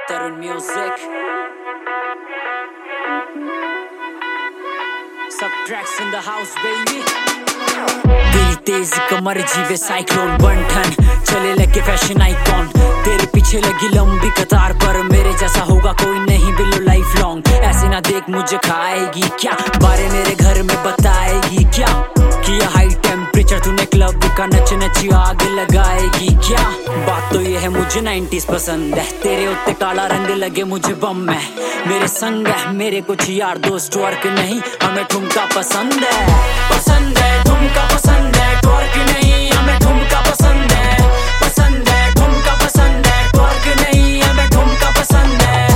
Tarun Music. Subtracts in the house, baby. तेरी तेज कमर जीवे cyclone बंठन चले लगे फैशन आइकॉन तेरे पीछे लगी लंबी कतार पर मेरे जैसा होगा कोई नहीं बिलो लाइफ लॉन्ग ऐसे ना देख मुझे खाएगी क्या बारे मेरे घर में बताएगी क्या किया हाई टेम्परेचर तूने क्लब का नच नची आग लगाएगी क्या बात तो ये है मुझे 90s पसंद है तेरे उत्ते काला रंग लगे मुझे बम है मेरे संग है मेरे कुछ यार दोस्त वर्क नहीं हमें ठुमका पसंद है ठुमका पसंद है ट्वर्क नहीं हमें ठुमका पसंद है ठुमका पसंद है ट्वर्क नहीं हमें ठुमका पसंद है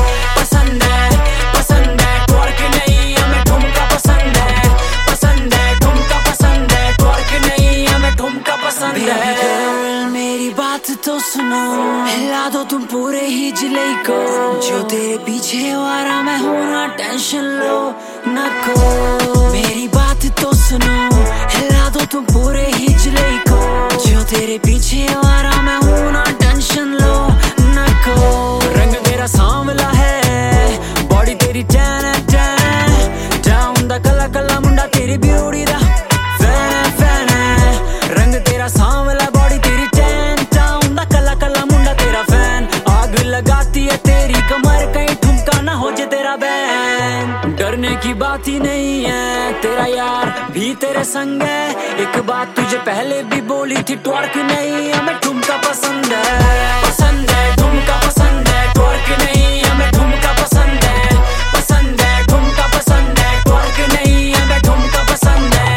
ट्वर्क नहीं हमें ठुमका पसंद है ठुमका पसंद है ट्वर्क नहीं हमें ठुमका पसंद है मेरी बात तो सुनो हिला दो तुम पूरे ही जिले को जो तेरे पीछे वारा मैं हूँ ना टेंशन लो न को मेरी बात तो सुनो हिला दो तुम पूरे ही जिले को जो तेरे पीछे वारा मैं हूँ ना टेंशन लो न को रंग तेरा सांवला है बॉडी तेरी टैन है डाउन दा कला कला मुंडा तेरी ब्यूटी दा फैन है रंग तेरा सांवला बॉडी तेरी टैन डाउन दा कला कला मुंडा तेरा फैन आग लगाती है तेरी कमर कहीं ठुमका ना हो जे तेरा बैन डरने की बात ही नहीं है तेरा यार भी तेरे संग है एक बात तुझे पहले भी बोली थी ट्वर्क नहीं हमें ठुमका पसंद है ठुमका पसंद है ट्वर्क नहीं हमें ठुमका पसंद है ठुमका पसंद है ट्वर्क नहीं हमें ठुमका पसंद है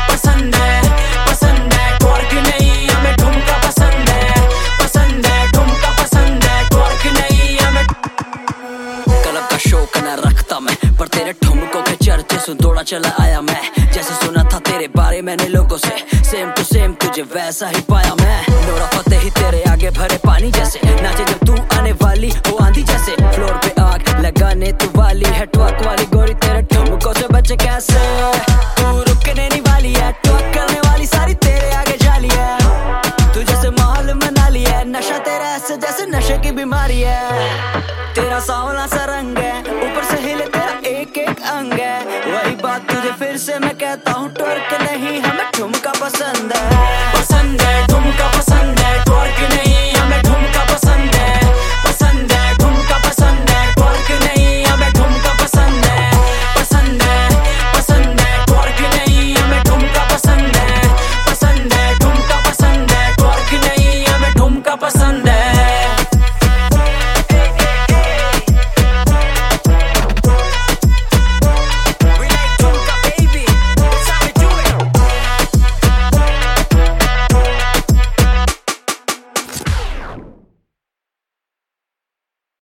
ट्वर्क नहीं हमें ठुमका पसंद है ठुमका पसंद है ट्वर्क नहीं हमें क्लब का शौक न रखता मैं पर तेरे ठुमकों के चर्चे सुन दौड़ा चला आया मैं जैसे सुना था तेरे बारे मैंने लोगों से सेम टू सेम तुझे वैसा ही पाया मैं नोरा फतेह ही तेरे आगे भरे पानी जैसे नाचे जब तू आने वाली हो आंधी जैसे फ्लोर पे आग लगाने तू वाली है ट्वर्क वाली गोरी तेरे ठुमकों से बचे कैसे तू रुकने नहीं वाली है ट्वर्क करने वाली सारी तेरे आगे जाली है तू जैसे माहौल मना लिया है नशा तेरा ऐसे जैसे नशे की बीमारी है तेरा सांवला सा रंग है ऊपर से हिले तेरा एक एक अंग है वही बात तुझे फिर से मैं कहता हूँ ट्वर्क नहीं हमें ठुमका पसंद है